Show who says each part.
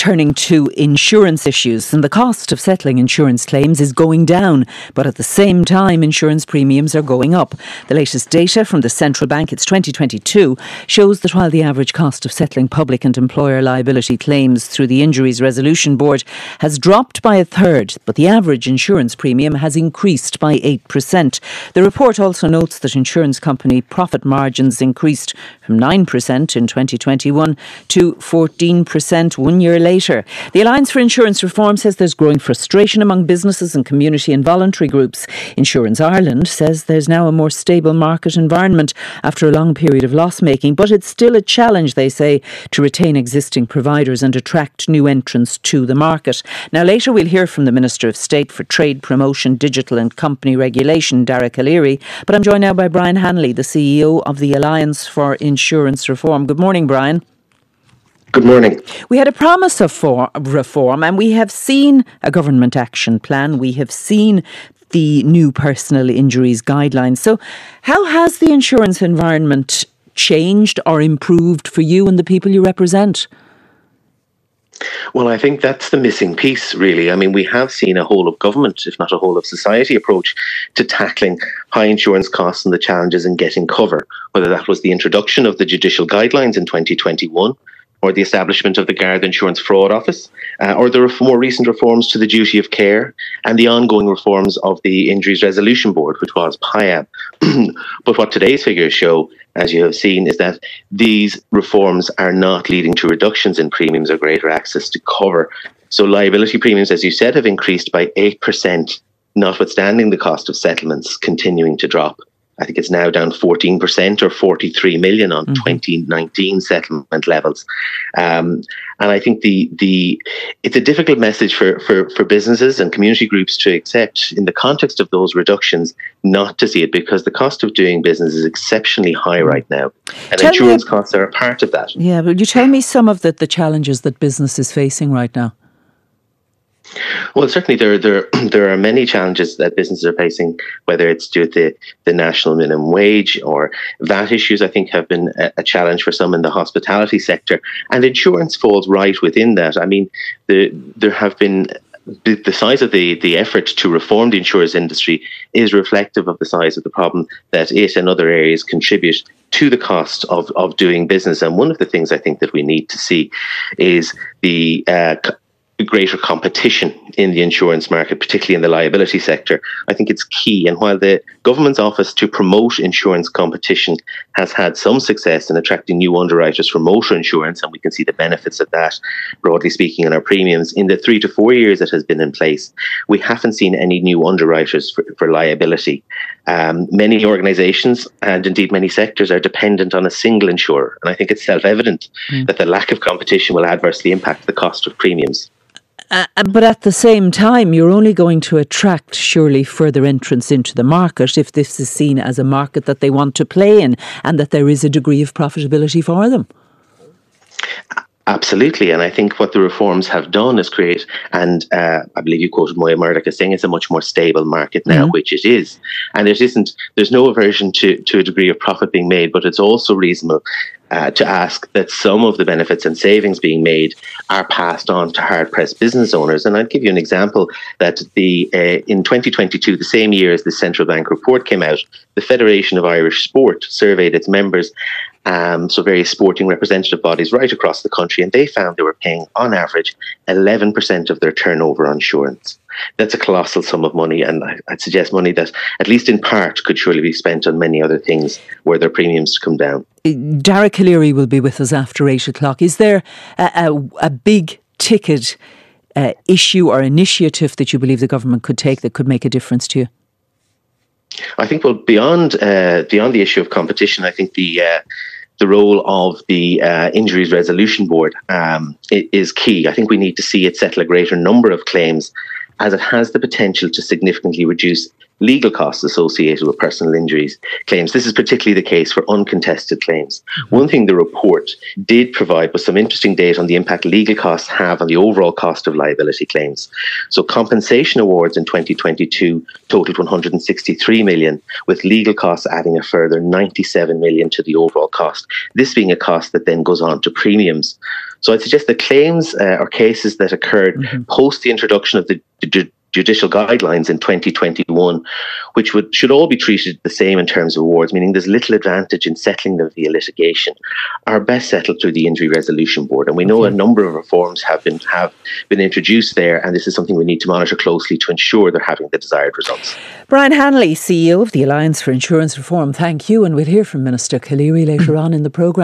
Speaker 1: turning to insurance issues, and the cost of settling insurance claims is going down, but at the same time insurance premiums are going up. The latest data from the Central Bank, it's 2022, shows that while the average cost of settling public and employer liability claims through the Injuries Resolution Board has dropped by a third, but the average insurance premium has increased by 8%. The report also notes that insurance company profit margins increased from 9% in 2021 to 14% 1 year later. The Alliance for Insurance Reform says there's growing frustration among businesses and community and voluntary groups. Insurance Ireland says there's now a more stable market environment after a long period of loss-making, but it's still a challenge, they say, to retain existing providers and attract new entrants to the market. Now, later we'll hear from the Minister of State for Trade, Promotion, Digital and Company Regulation, Derek O'Leary, but I'm joined now by Brian Hanley, the CEO of the Alliance for Insurance Reform. Good morning, Brian.
Speaker 2: Good morning.
Speaker 1: We had a promise of reform, and we have seen a government action plan. We have seen the new personal injuries guidelines. So how has the insurance environment changed or improved for you and the people you represent?
Speaker 2: Well, I think that's the missing piece, really. I mean, we have seen a whole of government, if not a whole of society approach to tackling high insurance costs and the challenges in getting cover, whether that was the introduction of the judicial guidelines in 2021, or the establishment of the Garda Insurance Fraud Office, or the more recent reforms to the duty of care, and the ongoing reforms of the Injuries Resolution Board, which was PIAB. But what today's figures show, as you have seen, is that these reforms are not leading to reductions in premiums or greater access to cover. So liability premiums, as you said, have increased by 8%, notwithstanding the cost of settlements continuing to drop. I think it's now down 14% or 43 million on 2019 settlement levels. And I think it's a difficult message for businesses and community groups to accept in the context of those reductions, not to see it, because the cost of doing business is exceptionally high right now. And insurance costs are a part of that.
Speaker 1: Yeah, will you tell me some of the challenges that business is facing right now?
Speaker 2: Well, certainly there are many challenges that businesses are facing, whether it's due to the national minimum wage or VAT issues. I think have been a challenge for some in the hospitality sector, and insurance falls right within that. I mean, there have been the size of the effort to reform the insurance industry is reflective of the size of the problem that it and other areas contribute to the cost of doing business. And one of the things I think that we need to see is the greater competition in the insurance market, particularly in the liability sector. I think it's key. And while the government's office to promote insurance competition has had some success in attracting new underwriters for motor insurance, and we can see the benefits of that, broadly speaking, in our premiums, in the 3 to 4 years it has been in place, we haven't seen any new underwriters for liability. Many organisations and indeed many sectors are dependent on a single insurer. And I think it's self-evident that the lack of competition will adversely impact the cost of premiums.
Speaker 1: But at the same time, you're only going to attract, surely, further entrants into the market if this is seen as a market that they want to play in and that there is a degree of profitability for them.
Speaker 2: Absolutely. And I think what the reforms have done is create, and I believe you quoted Moya Murdoch as saying it's a much more stable market now, which it is. And there's no aversion to a degree of profit being made, but it's also reasonable to ask that some of the benefits and savings being made are passed on to hard-pressed business owners. And I'll give you an example that in 2022, the same year as the Central Bank report came out, the Federation of Irish Sport surveyed its members, so various sporting representative bodies right across the country, and they found they were paying, on average, 11% of their turnover on insurance. That's a colossal sum of money, and I'd suggest money that, at least in part, could surely be spent on many other things were their premiums to come down.
Speaker 1: Derek O'Leary will be with us after 8 o'clock. Is there a big ticket issue or initiative that you believe the government could take that could make a difference to you?
Speaker 2: I think, well, beyond the issue of competition, I think the role of the Injuries Resolution Board is key. I think we need to see it settle a greater number of claims, as it has the potential to significantly reduce legal costs associated with personal injuries claims. This is particularly the case for uncontested claims. One thing the report did provide was some interesting data on the impact legal costs have on the overall cost of liability claims. So compensation awards in 2022 totaled 163 million, with legal costs adding a further 97 million to the overall cost. This being a cost that then goes on to premiums. So I'd suggest that claims or cases that occurred post the introduction of the judicial guidelines in 2021, which should all be treated the same in terms of awards, meaning there's little advantage in settling them via litigation, are best settled through the Injury Resolution Board. And we know a number of reforms have been introduced there, and this is something we need to monitor closely to ensure they're having the desired results.
Speaker 1: Brian Hanley, CEO of the Alliance for Insurance Reform, thank you, and we'll hear from Minister Calleary later on in the programme.